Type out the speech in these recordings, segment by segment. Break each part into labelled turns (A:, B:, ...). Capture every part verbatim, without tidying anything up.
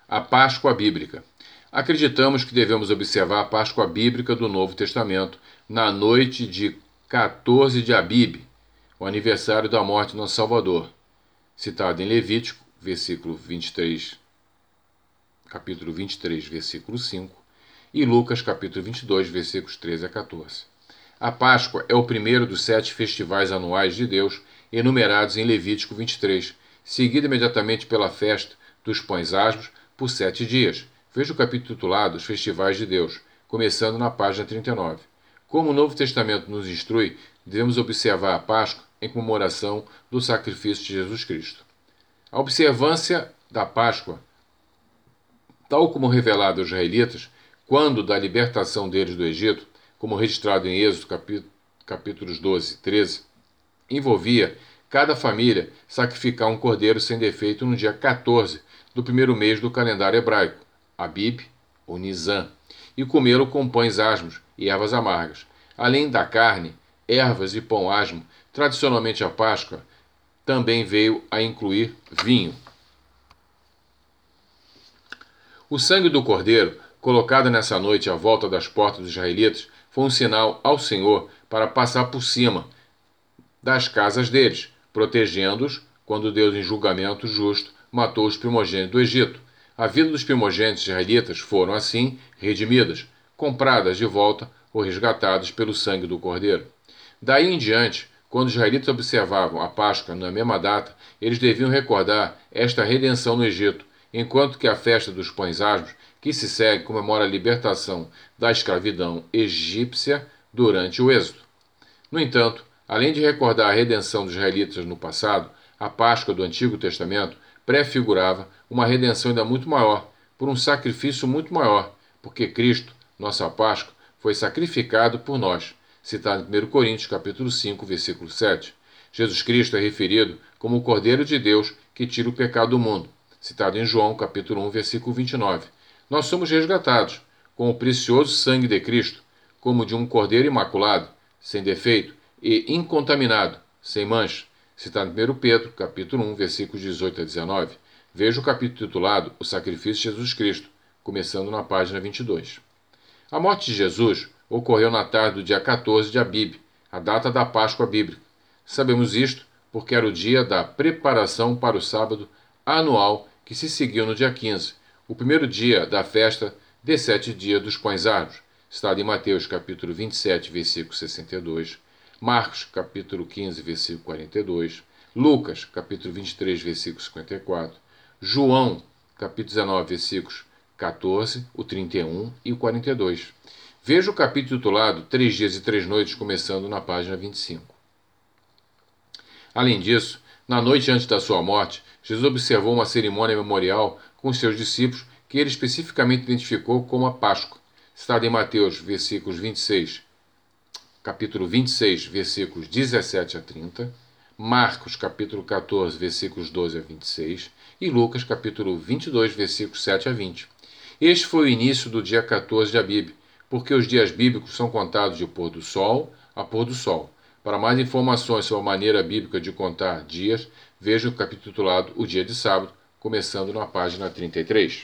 A: A Páscoa Bíblica. Acreditamos que devemos observar a Páscoa Bíblica do Novo Testamento na noite de quatorze de Abib, o aniversário da morte do nosso Salvador, citado em Levítico, versículo vinte e três, capítulo vinte e três, versículo cinco, e Lucas, capítulo vinte e dois, versículos treze a quatorze. A Páscoa é o primeiro dos sete festivais anuais de Deus enumerados em Levítico vinte e três, seguido imediatamente pela festa dos pães asmos por sete dias. Veja o capítulo titulado Os Festivais de Deus, começando na página trinta e nove. Como o Novo Testamento nos instrui, devemos observar a Páscoa em comemoração do sacrifício de Jesus Cristo. A observância da Páscoa, tal como revelada aos israelitas, quando da libertação deles do Egito, como registrado em Êxodo capítulos doze e treze, envolvia cada família sacrificar um cordeiro sem defeito no dia quatorze do primeiro mês do calendário hebraico, Abib ou Nisan, e comê-lo com pães asmos e ervas amargas. Além da carne, ervas e pão asmo, tradicionalmente a Páscoa também veio a incluir vinho. O sangue do cordeiro, colocado nessa noite à volta das portas dos israelitas, foi um sinal ao Senhor para passar por cima das casas deles, protegendo-os quando Deus, em julgamento justo, matou os primogênitos do Egito. A vida dos primogênitos israelitas foram, assim, redimidas, compradas de volta ou resgatadas pelo sangue do cordeiro. Daí em diante, quando os israelitas observavam a Páscoa na mesma data, eles deviam recordar esta redenção no Egito, enquanto que a festa dos pães asmos, que se segue, comemora a libertação da escravidão egípcia durante o Êxodo. No entanto, além de recordar a redenção dos israelitas no passado, a Páscoa do Antigo Testamento prefigurava uma redenção ainda muito maior, por um sacrifício muito maior, porque Cristo, nossa Páscoa, foi sacrificado por nós, citado em primeiro Coríntios, capítulo cinco, versículo sete. Jesus Cristo é referido como o Cordeiro de Deus que tira o pecado do mundo, citado em João, capítulo um, versículo vinte e nove. Nós somos resgatados com o precioso sangue de Cristo, como de um cordeiro imaculado, sem defeito, e incontaminado, sem mancha, citado em primeiro Pedro, capítulo um, versículos dezoito a dezenove. Veja o capítulo titulado O Sacrifício de Jesus Cristo, começando na página vinte e dois. A morte de Jesus ocorreu na tarde do dia quatorze de Abib, a data da Páscoa Bíblica. Sabemos isto porque era o dia da preparação para o sábado anual que se seguiu no dia quinze, o primeiro dia da festa de sete dias dos pães asmos, citado em Mateus capítulo vinte e sete, versículo sessenta e dois, Marcos capítulo quinze, versículo quarenta e dois, Lucas capítulo vinte e três, versículo cinquenta e quatro, João capítulo dezenove, versículos quatorze, o trinta e um e o quarenta e dois. Veja o capítulo titulado Três Dias e Três Noites, começando na página vinte e cinco. Além disso, na noite antes da sua morte, Jesus observou uma cerimônia memorial com seus discípulos que ele especificamente identificou como a Páscoa, citado em Mateus, versículos vinte e seis, capítulo vinte e seis, versículos dezessete a trinta, Marcos, capítulo quatorze, versículos doze a vinte e seis, e Lucas, capítulo vinte e dois, versículos sete a vinte. Este foi o início do dia quatorze de Abib, porque os dias bíblicos são contados de pôr do sol a pôr do sol. Para mais informações sobre a maneira bíblica de contar dias, veja o capítulo titulado O Dia de Sábado, começando na página trinta e três.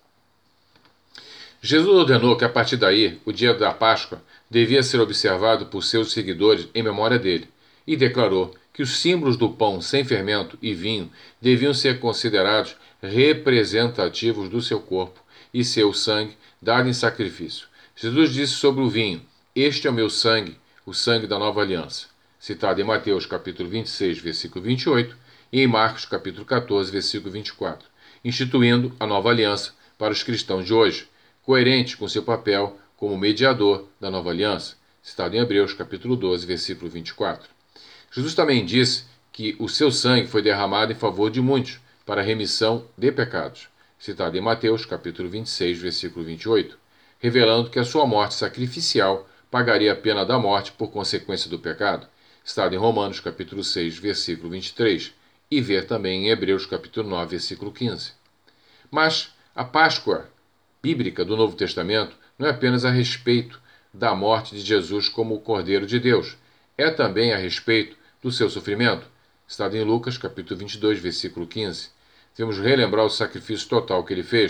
A: Jesus ordenou que a partir daí, o dia da Páscoa devia ser observado por seus seguidores em memória dele, e declarou que os símbolos do pão sem fermento e vinho deviam ser considerados representativos do seu corpo e seu sangue dado em sacrifício. Jesus disse sobre o vinho: Este é o meu sangue, o sangue da nova aliança, citado em Mateus capítulo vinte e seis, versículo vinte e oito, e em Marcos capítulo quatorze, versículo vinte e quatro, instituindo a nova aliança para os cristãos de hoje, coerente com seu papel como mediador da nova aliança, citado em Hebreus capítulo doze, versículo vinte e quatro. Jesus também disse que o seu sangue foi derramado em favor de muitos, para a remissão de pecados, citado em Mateus capítulo vinte e seis, versículo vinte e oito, revelando que a sua morte sacrificial pagaria a pena da morte por consequência do pecado, citado em Romanos capítulo seis, versículo vinte e três, e ver também em Hebreus capítulo nove, versículo quinze. Mas a Páscoa bíblica do Novo Testamento não é apenas a respeito da morte de Jesus como o Cordeiro de Deus, é também a respeito do seu sofrimento, citado em Lucas capítulo vinte e dois, versículo quinze. Devemos relembrar o sacrifício total que ele fez,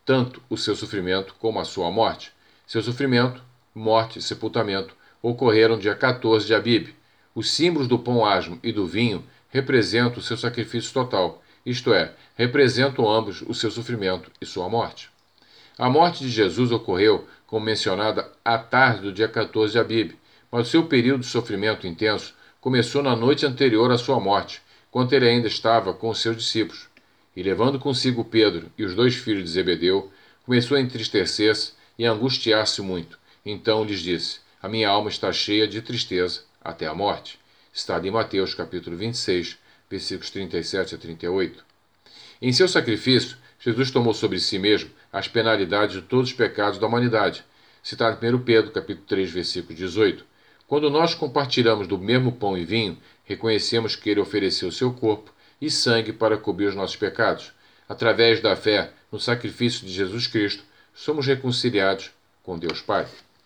A: tanto o seu sofrimento como a sua morte. Seu sofrimento, morte e sepultamento ocorreram dia quatorze de Abib. Os símbolos do pão asmo e do vinho representam o seu sacrifício total, isto é, representam ambos o seu sofrimento e sua morte. A morte de Jesus ocorreu, como mencionada, à tarde do dia quatorze de Abib, mas o seu período de sofrimento intenso começou na noite anterior à sua morte, quando ele ainda estava com os seus discípulos. E levando consigo Pedro e os dois filhos de Zebedeu, começou a entristecer-se e a angustiar-se muito. Então lhes disse: a minha alma está cheia de tristeza até a morte. Está em Mateus capítulo vinte e seis, versículos trinta e sete a trinta e oito. Em seu sacrifício, Jesus tomou sobre si mesmo as penalidades de todos os pecados da humanidade. Citado em primeiro Pedro capítulo três, versículo dezoito. Quando nós compartilhamos do mesmo pão e vinho, reconhecemos que ele ofereceu seu corpo e sangue para cobrir os nossos pecados. Através da fé no sacrifício de Jesus Cristo, somos reconciliados com Deus Pai.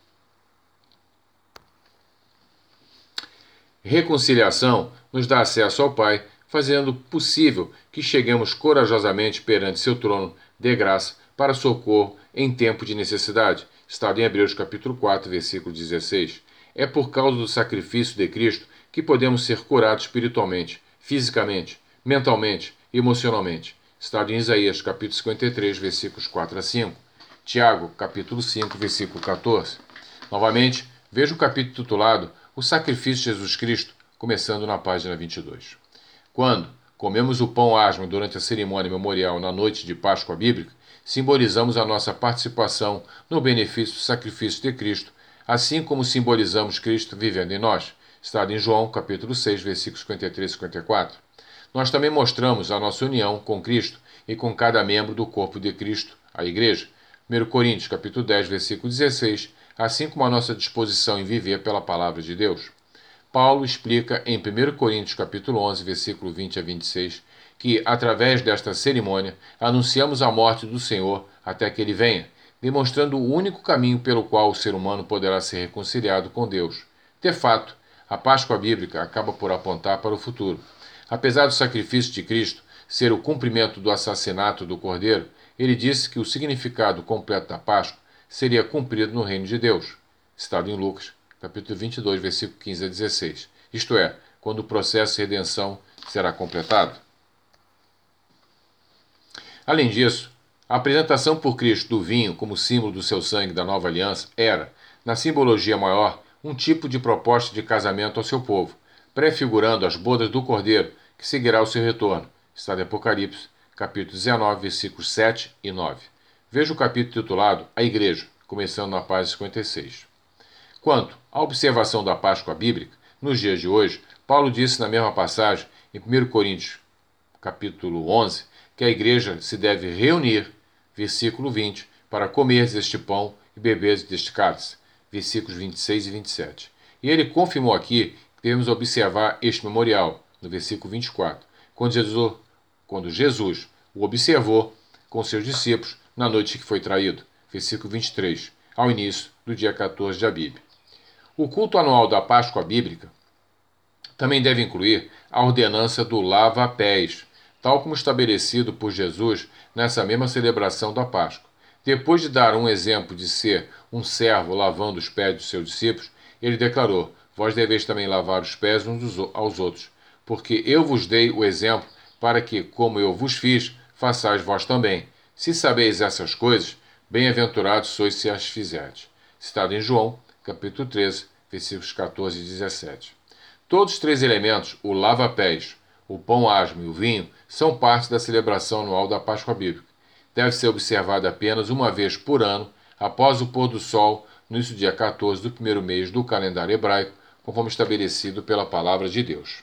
A: Reconciliação nos dá acesso ao Pai, fazendo possível que cheguemos corajosamente perante seu trono de graça para socorro em tempo de necessidade. Estado em Hebreus capítulo quatro, versículo dezesseis. É por causa do sacrifício de Cristo que podemos ser curados espiritualmente, fisicamente, mentalmente e emocionalmente. Estado em Isaías capítulo cinquenta e três, versículos quatro a cinco. Tiago capítulo cinco, versículo quatorze. Novamente, veja o capítulo titulado O Sacrifício de Jesus Cristo, começando na página vinte e dois. Quando comemos o pão asmo durante a cerimônia memorial na noite de Páscoa bíblica, simbolizamos a nossa participação no benefício do sacrifício de Cristo, assim como simbolizamos Cristo vivendo em nós. Estado em João, capítulo seis, versículos cinquenta e três e cinquenta e quatro. Nós também mostramos a nossa união com Cristo e com cada membro do corpo de Cristo, a Igreja. primeiro Coríntios, capítulo dez, versículo dezesseis, assim como a nossa disposição em viver pela palavra de Deus. Paulo explica em primeiro Coríntios, capítulo onze, versículo vinte a vinte e seis, que, através desta cerimônia, anunciamos a morte do Senhor até que ele venha, demonstrando o único caminho pelo qual o ser humano poderá ser reconciliado com Deus. De fato, a Páscoa bíblica acaba por apontar para o futuro. Apesar do sacrifício de Cristo ser o cumprimento do assassinato do Cordeiro, ele disse que o significado completo da Páscoa seria cumprido no reino de Deus. Estado em Lucas, capítulo vinte e dois, versículo quinze a dezesseis. Isto é, quando o processo de redenção será completado. Além disso, a apresentação por Cristo do vinho como símbolo do seu sangue da nova aliança era, na simbologia maior, um tipo de proposta de casamento ao seu povo, prefigurando as bodas do Cordeiro, que seguirá o seu retorno. Está em Apocalipse, capítulo dezenove, versículos sete e nove. Veja o capítulo titulado A Igreja, começando na página cinquenta e seis. Quanto à observação da Páscoa bíblica, nos dias de hoje, Paulo disse na mesma passagem, em primeiro Coríntios, capítulo onze, que a igreja se deve reunir, versículo vinte, para comer este pão e beber deste cálice, versículos vinte e seis e vinte e sete. E ele confirmou aqui que devemos observar este memorial, no versículo vinte e quatro, quando Jesus, quando Jesus o observou com seus discípulos na noite que foi traído, versículo vinte e três, ao início do dia quatorze de Abib. O culto anual da Páscoa bíblica também deve incluir a ordenança do lava-pés, tal como estabelecido por Jesus nessa mesma celebração da Páscoa. Depois de dar um exemplo de ser um servo lavando os pés dos seus discípulos, ele declarou: vós deveis também lavar os pés uns aos outros, porque eu vos dei o exemplo para que, como eu vos fiz, façais vós também. Se sabeis essas coisas, bem-aventurados sois se as fizerdes. Citado em João, capítulo treze, versículos quatorze e dezessete. Todos os três elementos, o lava-pés, o pão asmo e o vinho, são parte da celebração anual da Páscoa bíblica. Deve ser observada apenas uma vez por ano, após o pôr do sol, no início do dia quatorze do primeiro mês do calendário hebraico, conforme estabelecido pela palavra de Deus.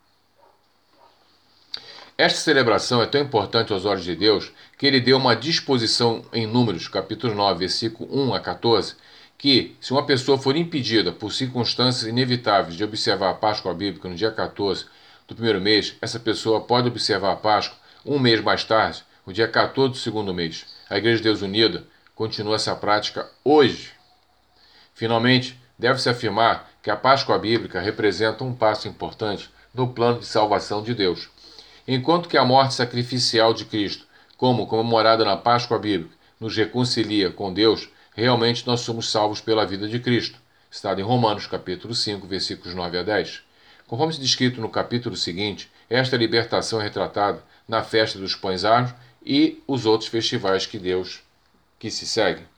A: Esta celebração é tão importante aos olhos de Deus que ele deu uma disposição em Números, capítulo nove, versículo um a quatorze, que, se uma pessoa for impedida por circunstâncias inevitáveis de observar a Páscoa bíblica no dia quatorze do primeiro mês, essa pessoa pode observar a Páscoa um mês mais tarde, no dia quatorze do segundo mês. A Igreja de Deus Unida continua essa prática hoje. Finalmente, deve-se afirmar que a Páscoa bíblica representa um passo importante no plano de salvação de Deus. Enquanto que a morte sacrificial de Cristo, como comemorada na Páscoa bíblica, nos reconcilia com Deus, realmente nós somos salvos pela vida de Cristo. Está em Romanos capítulo cinco, versículos nove a dez. Conforme descrito no capítulo seguinte, esta libertação é retratada na festa dos pães asmos e os outros festivais que Deus que se seguem.